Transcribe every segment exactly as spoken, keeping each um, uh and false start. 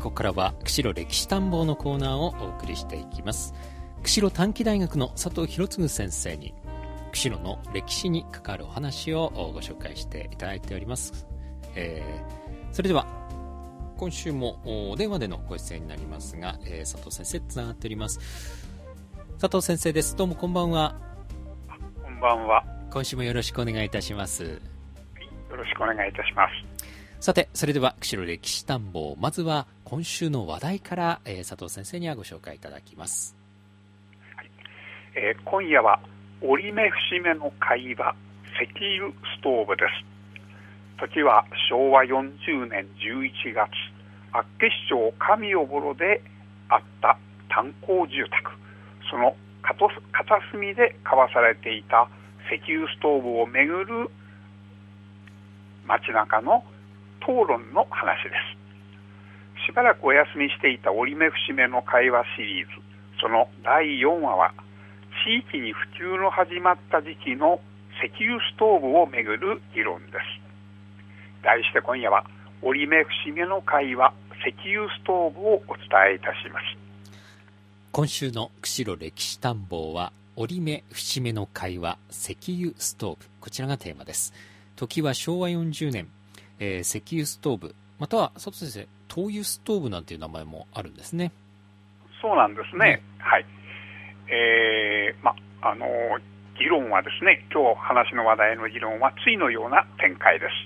ここからは釧路歴史探訪のコーナーをお送りしていきます。釧路短期大学の佐藤博次先生に釧路の歴史に関わるお話をご紹介していただいております。えー、それでは今週もお電話でのご出演になりますが、えー、佐藤先生つながっております。佐藤先生です。どうもこんばんは。 こんばんは。 今週もよろしくお願いいたします。 よろしくお願いいたします。 さて、それでは釧路歴史探訪、まずは今週の話題から、えー、佐藤先生にはご紹介いただきます。 はい、えー、今夜は折り目節目の会話、石油ストーブです。時はしょうわよんじゅうねんじゅういちがつ、厚岸町上尾幌であった炭鉱住宅、その片隅で交わされていた石油ストーブをめぐる街中の討論の話です。しばらくお休みしていた折り目節目の会話シリーズ、そのだいよんわは地域に普及の始まった時期の石油ストーブをめぐる議論です。題して今夜は折り目節目の会話、石油ストーブをお伝えいたします。 今週の釧路歴史探訪は折り目節目の会話、石油ストーブ、こちらがテーマです。時はしょうわよんじゅうねん、えー、石油ストーブ、または佐藤先生、灯油ストーブなんていう名前もあるんですね。 そうなんですね。うん、はい。えー、まあの議論はですね、今日話の話題の議論は次のような展開です。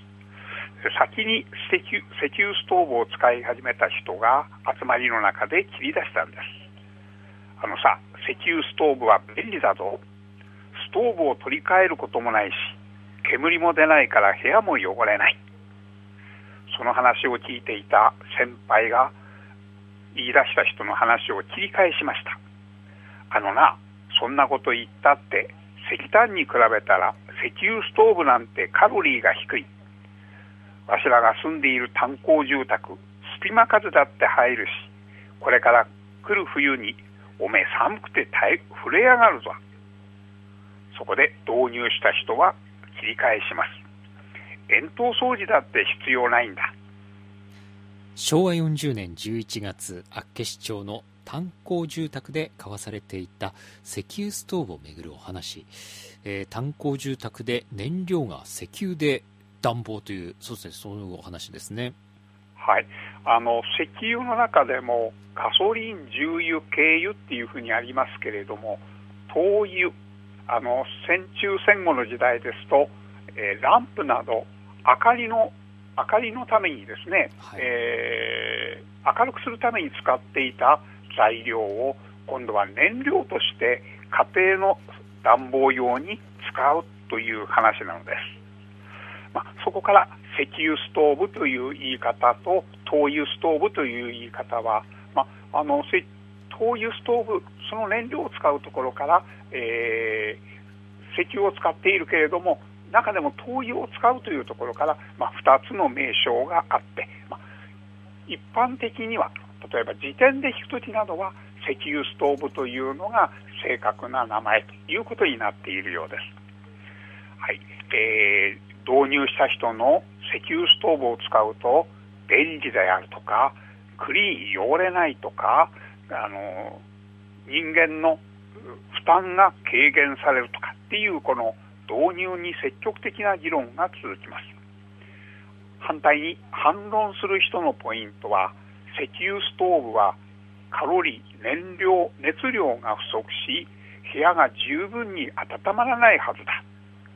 先に石油、石油ストーブを使い始めた人が集まりの中で切り出したんです。あのさ、石油ストーブは便利だぞ。ストーブを取り替えることもないし、煙も出ないから部屋も汚れない。その話を聞いていた先輩が言い出した人の話を切り返しました。あのな、そんなこと言ったって石炭に比べたら石油ストーブなんてカロリーが低い。わしらが住んでいる炭鉱住宅、隙間風だって入るし、これから来る冬におめえ寒くて耐え震え上がるぞ。そこで導入した人は切り返します。円筒掃除だって必要ないんだ。 しょうわよんじゅうねんじゅういちがつ、厚岸町の炭鉱住宅で交わされていた石油ストーブをめぐるお話、えー、炭鉱住宅で燃料が石油で暖房という、そうですね、そういうお話ですね。 はい、あの石油の中でもガソリン、重油、軽油っていうふうにありますけれども、灯油、あの戦中戦後の時代ですと、えー、ランプなど明かりの明かりのためにですね、はい、えー、明るくするために使っていた材料を今度は燃料として家庭の暖房用に使うという話なのです。まあ、そこから石油ストーブという言い方と灯油ストーブという言い方は、まあ、あの灯油ストーブ、その燃料を使うところから、えー、石油を使っているけれども中でも灯油を使うというところから、まあ、ふたつの名称があって、まあ、一般的には例えば辞典で引くときなどは石油ストーブというのが正確な名前ということになっているようです。はい、えー、導入した人の石油ストーブを使うと便利であるとか、クリーン汚れないとか、あの人間の負担が軽減されるとかっていうこの導入に積極的な議論が続きます。反対に反論する人のポイントは、石油ストーブはカロリー、燃料、熱量が不足し、部屋が十分に温まらないはずだ。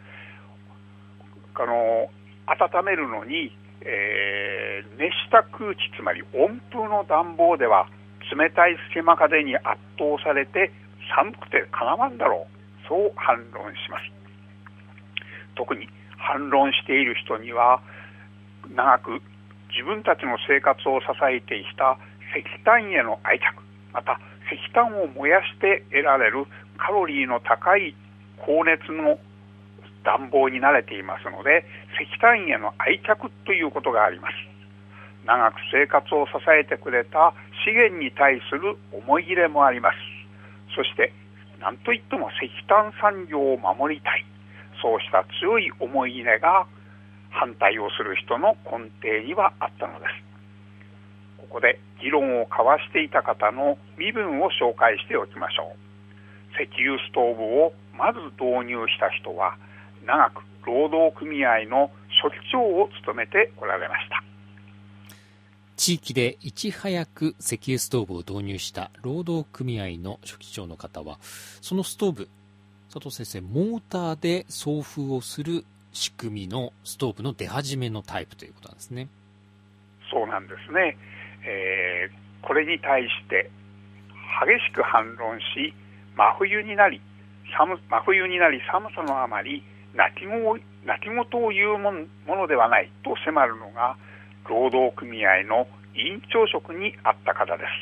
あの温めるのに、えー、熱した空気、つまり温風の暖房では冷たい隙間風に圧倒されて寒くてかなわんだろう、そう反論します。特に反論している人には、長く自分たちの生活を支えてきた石炭への愛着、また石炭を燃やして得られるカロリーの高い高熱の暖房に慣れていますので、石炭への愛着ということがあります。長く生活を支えてくれた資源に対する思い入れもあります。そして何といっても石炭産業を守りたい、そうした強い思い入れが反対をする人の根底にはあったのです。こここで議論を交わしていた方の身分を紹介しておきましょう。石油ストーブをまず導入した人は、長く労働組合の書記長を務めておられました。 地域でいち早く石油ストーブを導入した労働組合の書記長の方は、そのストーブ、佐藤先生、モーターで送風をする仕組みのストーブの出始めのタイプということなんですね。 そうなんですね。えー、これに対して激しく反論し、真冬になり寒真冬になり寒さのあまり泣きご泣き言を言うものではないと迫るのが労働組合の委員長職にあった方です。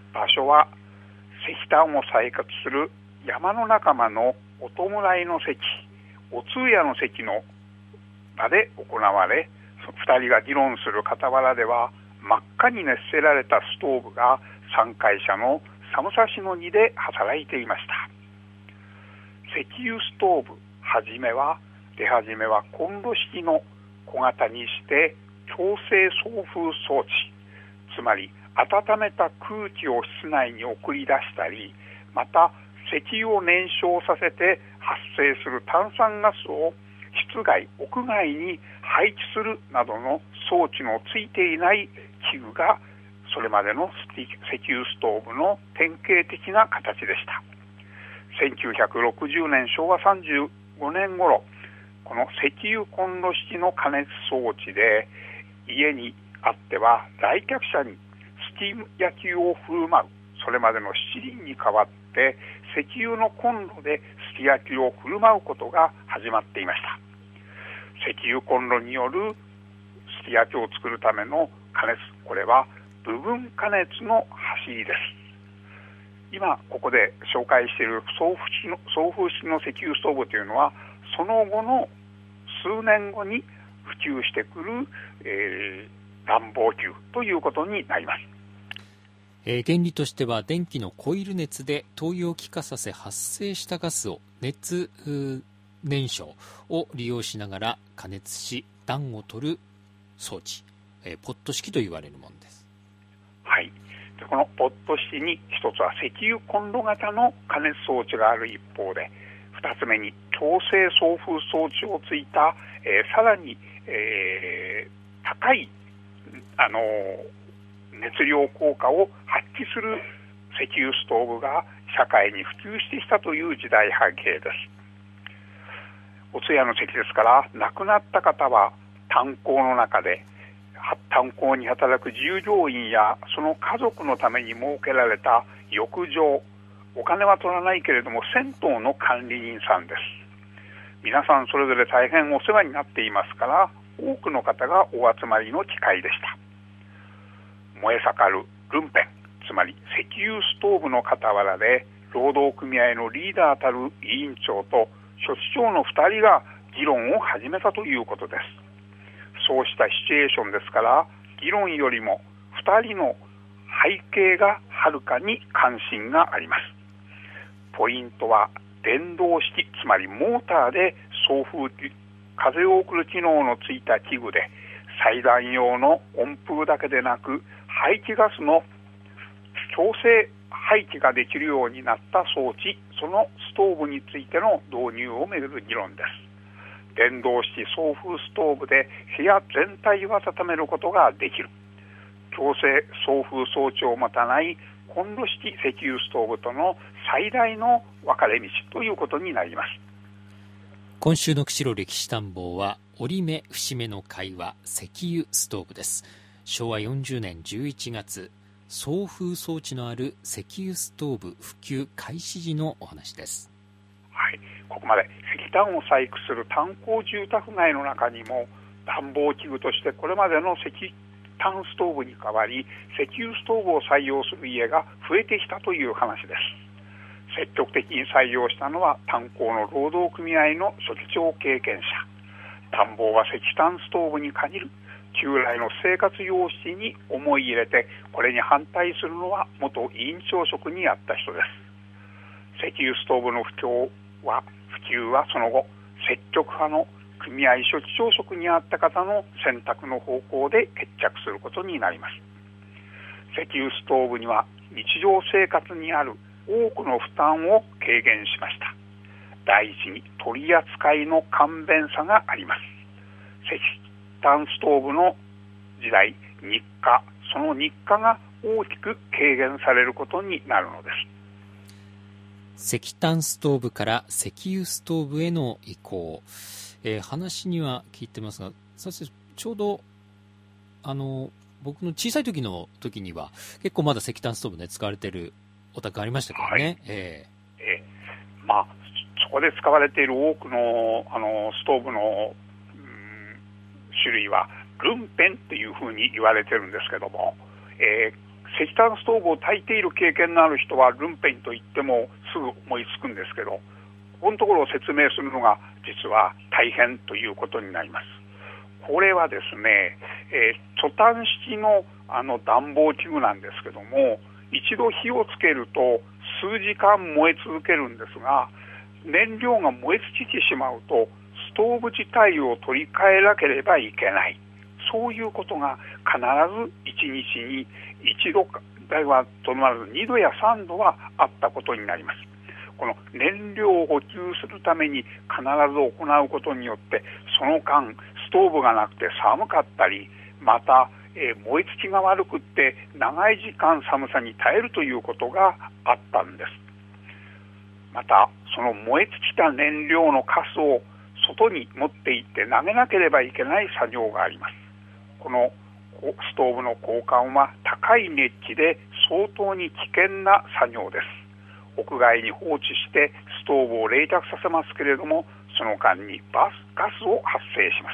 場所は石炭を採掘する山の仲間のお弔いの席、お通夜の席の場で行われ、ふたりが議論する傍らでは真っ赤に熱せられたストーブが参会者の寒さしのぎで働いていました。石油ストーブはじめは出始めはコンロ式の小型にして強制送風装置、つまり温めた空気を室内に送り出したり、また石油を燃焼させて発生する炭酸ガスを室外、屋外に配置するなどの装置のついていない器具がそれまでの石油ストーブの典型的な形でした。せんきゅうひゃくろくじゅうねん、しょうわさんじゅうごねん頃、この石油コンロ式の加熱装置で家にあっては来客者にスチーム焼きを振る舞う、それまでの七輪に代わって石油のコンロですき焼きを振る舞うことが始まっていました。石油コンロによるすき焼きを作るための加熱、これは部分加熱の走りです。今ここで紹介している送風式の、送風式の石油ストーブというのはその後の数年後に普及してくる、えー、暖房球ということになります。 えー、原理としては電気のコイル熱で灯油を気化させ発生したガスを熱燃焼を利用しながら加熱し暖を取る装置、えー、ポット式と言われるものです。 はい。でこのポット式に一つは石油コンロ型の加熱装置がある一方で、二つ目に強制送風装置をついた、えー、さらに、えー、高いあのー、熱量効果を発揮する石油ストーブが社会に普及してきたという時代背景です。お通夜の席ですから、亡くなった方は炭鉱の中で炭鉱に働く従業員やその家族のために設けられた浴場、お金は取らないけれども銭湯の管理人さんです。皆さんそれぞれ大変お世話になっていますから、多くの方がお集まりの機会でした。燃え盛るルンペン、つまり石油ストーブの傍らで労働組合のリーダーたる委員長と書記長のふたりが議論を始めたということです。そうしたシチュエーションですから、議論よりもふたりの背景がはるかに関心があります。ポイントは電動式、つまりモーターで送風、風を送る機能のついた器具で、裁断用の温風だけでなく排気ガスの強制排気ができるようになった装置、そのストーブについての導入をめぐる議論です。電動式送風ストーブで部屋全体を温めることができる。強制送風装置を持たないコンロ式石油ストーブとの最大の分かれ道ということになります。 今週の釧路歴史探訪は折り目節目の会話、石油ストーブです。しょうわよんじゅうねんじゅういちがつ、送風装置のある石油ストーブ普及開始時のお話です。 はい、ここまで石炭を採掘する炭鉱住宅街の中にも暖房器具としてこれまでの石炭ストーブに代わり石油ストーブを採用する家が増えてきたという話です。積極的に採用したのは炭鉱の労働組合の書記長経験者。暖房は石炭ストーブに限る旧来の生活様式に思い入れて、これに反対するのは元委員長職にあった人です。石油ストーブの不況は普及はその後、積極派の組合書記長職にあった方の選択の方向で決着することになります。 石油ストーブには日常生活にある多くの負担を軽減しました。第一に取り扱いの簡便さがあります。石炭ストーブの時代、日課、その日課が大きく軽減されることになるのです。 石炭ストーブから石油ストーブへの移行、えー、話には聞いてますが、先生、ちょうどあの僕の小さい時の時には結構まだ石炭ストーブね使われているお宅ありましたけどね。はい、えーえー、まあそこで使われている多くのあのストーブの、うん、種類はルンペンっていうふうに言われてるんですけども、えー、石炭ストーブを焚いている経験のある人はルンペンと言ってもすぐ思いつくんですけど、ここのところを説明するのが実は大変ということになります。これはですね、えー、チョタン式のあの暖房器具なんですけども、一度火をつけると数時間燃え続けるんですが、燃料が燃え尽きてしまうとストーブ自体を取り替えなければいけない。そういうことが必ずいちにちにいちどではとどまらずにどやさんどはあったことになります。この燃料を補給するために必ず行うことによって、その間ストーブがなくて寒かったり、また、えー、燃え尽きが悪くって長い時間寒さに耐えるということがあったんです。またその燃え尽きた燃料のカスを外に持って行って投げなければいけない作業があります。このストーブの交換は高い熱気で相当に危険な作業です。屋外に放置してストーブを冷却させますけれども、その間にバスガスを発生します。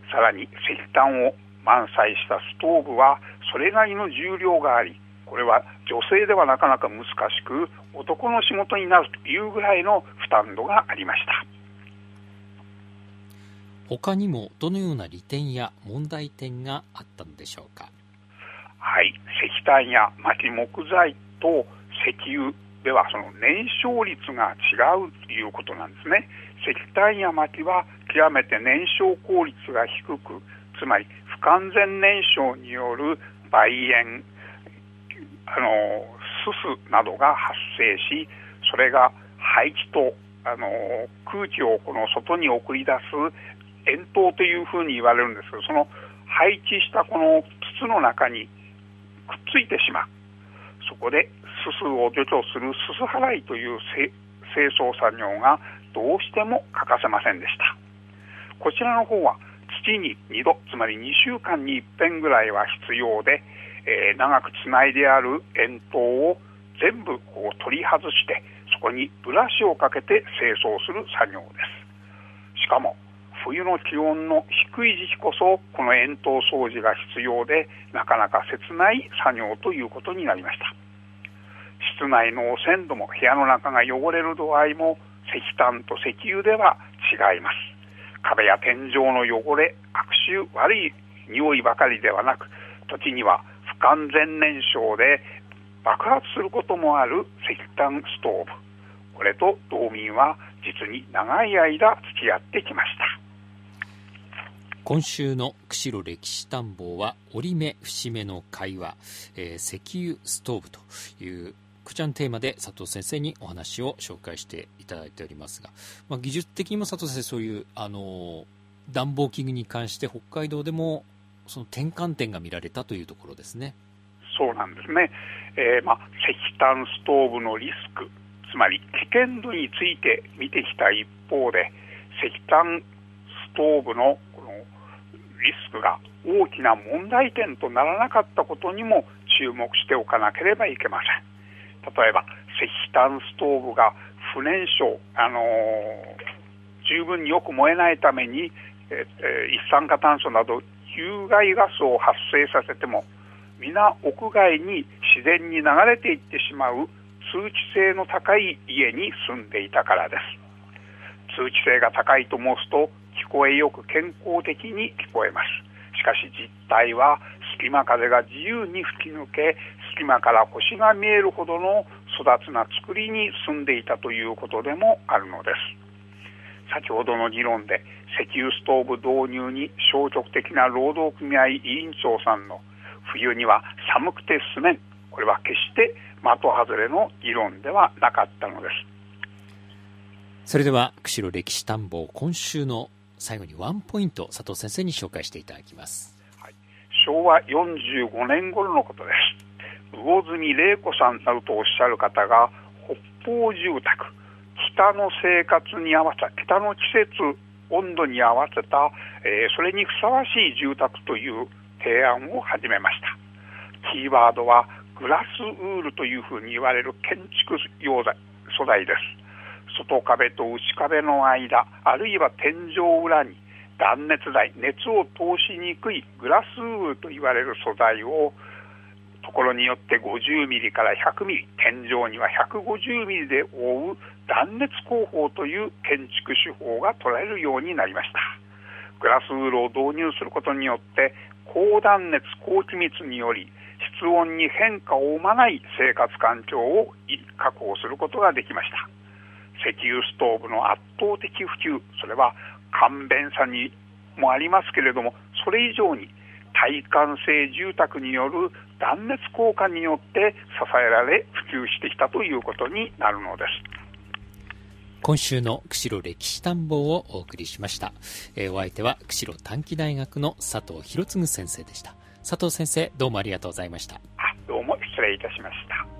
さらに石炭を満載したストーブはそれなりの重量があり、これは女性ではなかなか難しく男の仕事になるというぐらいの負担度がありました。 他にもどのような利点や問題点があったのでしょうか。 はい、石炭や薪木材と石油ではその燃焼率が違うということなんですね。石炭や薪は極めて燃焼効率が低く、つまり不完全燃焼による焙煙、あのすすなどが発生し、それが排気とあの空気をこの外に送り出す煙筒というふうに言われるんですけど、その配置したこの筒の中にくっついてしまう。そこですすを除去するすす払いという清掃作業がどうしても欠かせませんでした。こちらの方は月ににど、つまりにしゅうかんにいっぺんぐらいは必要で、えー、長くつないである煙筒を全部こう取り外して、そこにブラシをかけて清掃する作業です。しかも冬の気温の低い時期こそこの煙筒掃除が必要で、なかなか切ない作業ということになりました。室内の汚染度も部屋の中が汚れる度合いも石炭と石油では違います。壁や天井の汚れ、悪臭、悪い匂いばかりではなく、時には不完全燃焼で爆発することもある石炭ストーブ。これと道民は実に長い間付き合ってきました。 今週の釧路歴史探訪は折り目節目の会話、えー、石油ストーブというこちらのテーマで佐藤先生にお話を紹介していただいておりますが、まあ、技術的にも佐藤先生そういうあの暖房器具に関して北海道でもその転換点が見られたというところですね。 そうなんですね、えーまあ、石炭ストーブのリスク、つまり危険度について見てきた一方で、石炭ストーブのこのリスクが大きな問題点とならなかったことにも注目しておかなければいけません。例えば石炭ストーブが不燃焼、あのー、十分によく燃えないために、えー、一酸化炭素など有害ガスを発生させても皆屋外に自然に流れていってしまう通気性の高い家に住んでいたからです。通気性が高いと申すと聞こえよく健康的に聞こえます。しかし実態は隙間風が自由に吹き抜け、隙間から星が見えるほどの粗雑な作りに住んでいたということでもあるのです。先ほどの議論で石油ストーブ導入に消極的な労働組合委員長さんの冬には寒くて住めん、これは決して的外れの議論ではなかったのです。 それでは釧路歴史探訪、今週の最後にワンポイント、佐藤先生に紹介していただきます。 はい、しょうわよんじゅうごねん頃のことです。魚住玲子さんなどとおっしゃる方が、北方住宅、北の生活に合わせた、北の季節温度に合わせた、えー、それにふさわしい住宅という提案を始めました。キーワードはグラスウールというふうに言われる建築用材素材です。外壁と内壁の間、あるいは天井裏に断熱材、熱を通しにくいグラスウールと言われる素材をところによってごじゅうミリからひゃくミリ、天井にはひゃくごじゅうミリで覆う断熱工法という建築手法が取られるようになりました。グラスウールを導入することによって高断熱高気密により室温に変化を生まない生活環境を確保することができました。石油ストーブの圧倒的普及、それは簡便さにもありますけれども、それ以上に耐寒性住宅による断熱効果によって支えられ普及してきたということになるのです。 今週の釧路歴史探訪をお送りしました。えー、お相手は釧路短期大学の佐藤博次先生でした。佐藤先生、どうもありがとうございました。 あ、どうも失礼いたしました。